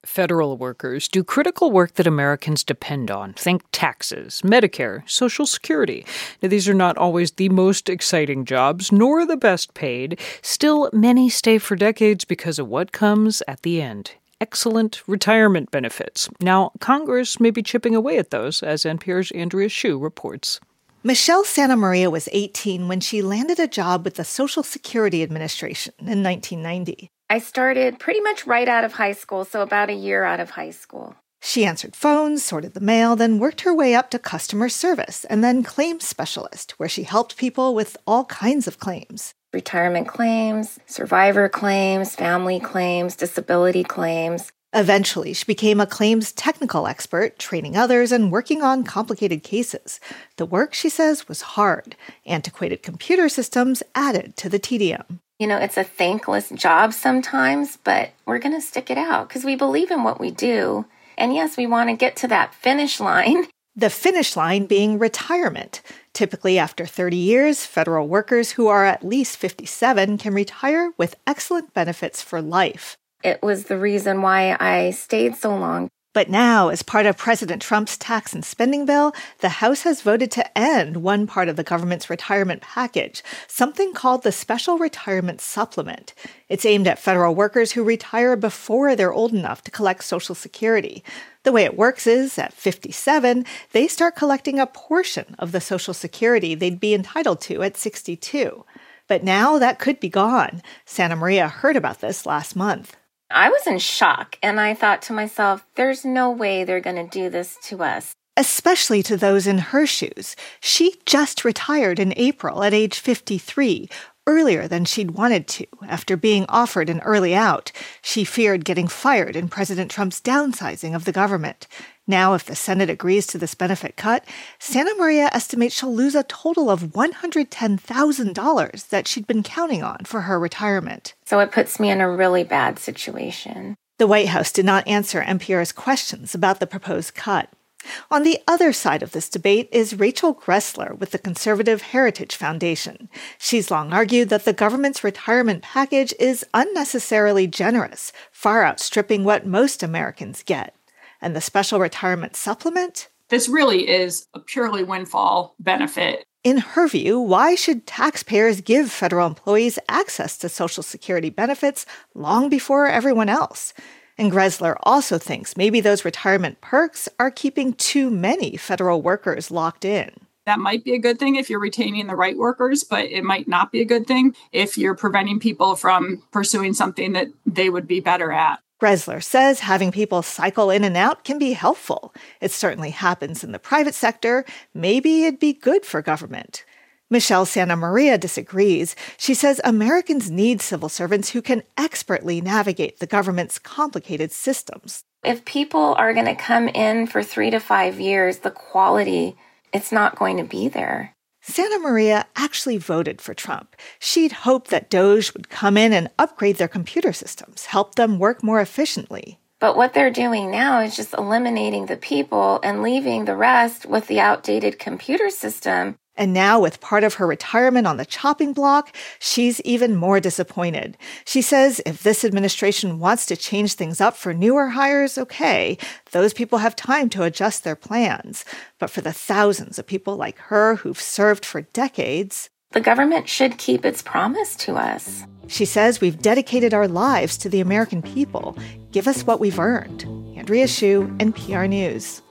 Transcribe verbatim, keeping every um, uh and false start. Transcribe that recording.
Federal workers do critical work that Americans depend on. Think taxes, Medicare, Social Security. Now, these are not always the most exciting jobs, nor the best paid. Still, many stay for decades because of what comes at the end. Excellent retirement benefits. Now, Congress may be chipping away at those, as N P R's Andrea Hsu reports. Michelle Santamaria was eighteen when she landed a job with the Social Security Administration in nineteen ninety. I started pretty much right out of high school, so about a year out of high school. She answered phones, sorted the mail, then worked her way up to customer service and then claims specialist, where she helped people with all kinds of claims. Retirement claims, survivor claims, family claims, disability claims. Eventually, she became a claims technical expert, training others and working on complicated cases. The work, she says, was hard. Antiquated computer systems added to the tedium. You know, it's a thankless job sometimes, but we're going to stick it out because we believe in what we do. And yes, we want to get to that finish line. The finish line being retirement. Typically, after thirty years, federal workers who are at least fifty-seven can retire with excellent benefits for life. It was the reason why I stayed so long. But now, as part of President Trump's tax and spending bill, the House has voted to end one part of the government's retirement package, something called the Special Retirement Supplement. It's aimed at federal workers who retire before they're old enough to collect Social Security. The way it works is, at fifty-seven, they start collecting a portion of the Social Security they'd be entitled to at sixty-two. But now that could be gone. Santamaria heard about this last month. I was in shock, and I thought to myself, there's no way they're going to do this to us. Especially to those in her shoes. She just retired in April at age fifty-three, earlier than she'd wanted to, after being offered an early out. She feared getting fired in President Trump's downsizing of the government. Now, if the Senate agrees to this benefit cut, Santamaria estimates she'll lose a total of one hundred ten thousand dollars that she'd been counting on for her retirement. So it puts me in a really bad situation. The White House did not answer N P R's questions about the proposed cut. On the other side of this debate is Rachel Gressler with the Conservative Heritage Foundation. She's long argued that the government's retirement package is unnecessarily generous, far outstripping what most Americans get. And the special retirement supplement? This really is a purely windfall benefit. In her view, why should taxpayers give federal employees access to Social Security benefits long before everyone else? And Gressler also thinks maybe those retirement perks are keeping too many federal workers locked in. That might be a good thing if you're retaining the right workers, but it might not be a good thing if you're preventing people from pursuing something that they would be better at. Gressler says having people cycle in and out can be helpful. It certainly happens in the private sector. Maybe it'd be good for government. Michelle Santamaria disagrees. She says Americans need civil servants who can expertly navigate the government's complicated systems. If people are going to come in for three to five years, the quality, it's not going to be there. Santamaria actually voted for Trump. She'd hoped that DOGE would come in and upgrade their computer systems, help them work more efficiently. But what they're doing now is just eliminating the people and leaving the rest with the outdated computer system. And now, with part of her retirement on the chopping block, she's even more disappointed. She says if this administration wants to change things up for newer hires, okay, those people have time to adjust their plans. But for the thousands of people like her who've served for decades, the government should keep its promise to us. She says we've dedicated our lives to the American people. Give us what we've earned. Andrea Hsu, N P R News.